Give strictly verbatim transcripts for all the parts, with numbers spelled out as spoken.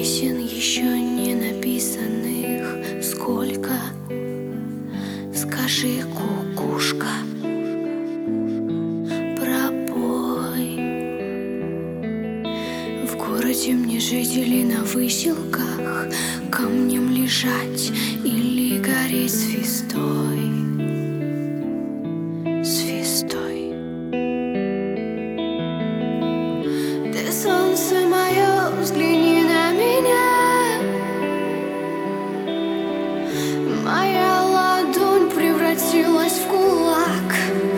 песен еще не написанных сколько? Скажи, кукушка, пробой. В городе мне жить или на выселках, камнем лежать или гореть звездой? Звездой. Ты солнце мое, взгляни на меня. Моя ладонь превратилась в кулак.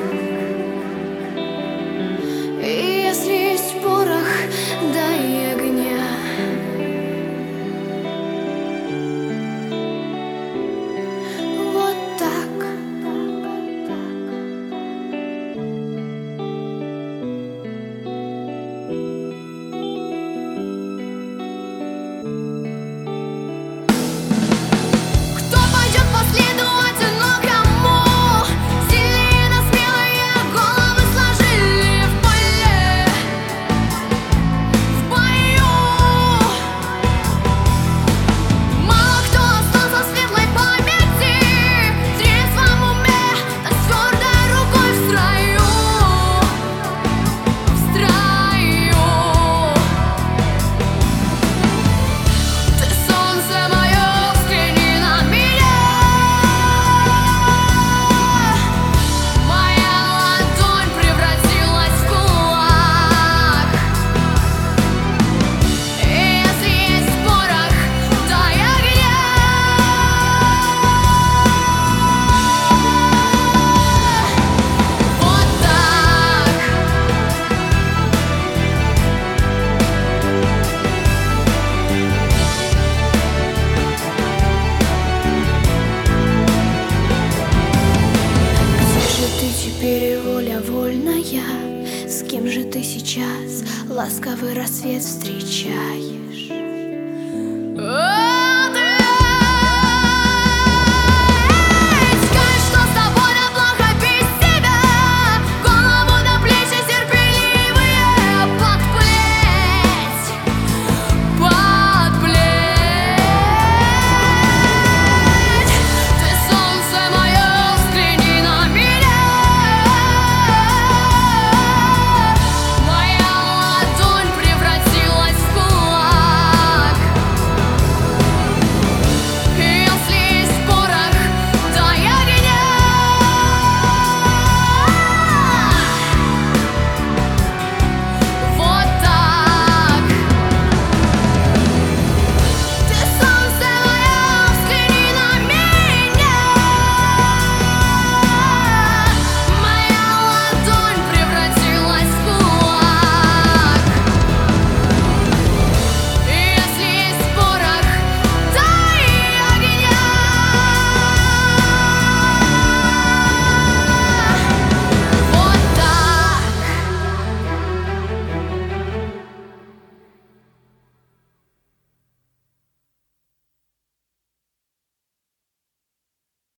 И если есть порох, дай огня. Вот так. Кто пойдет по следу одинокому? Сильные, но смелые головы сложили в поле, в бою. Мало кто остался в светлой памяти, в трезвом уме, да с твердой рукой в строю, в строю. Ты солнце мое, взгляни на меня. Моя ладонь превратилась в кулак. И если есть порох, дай огня. Вот так. Где же ты теперь, воля вольная? С кем же ты сейчас ласковый рассвет встречаешь?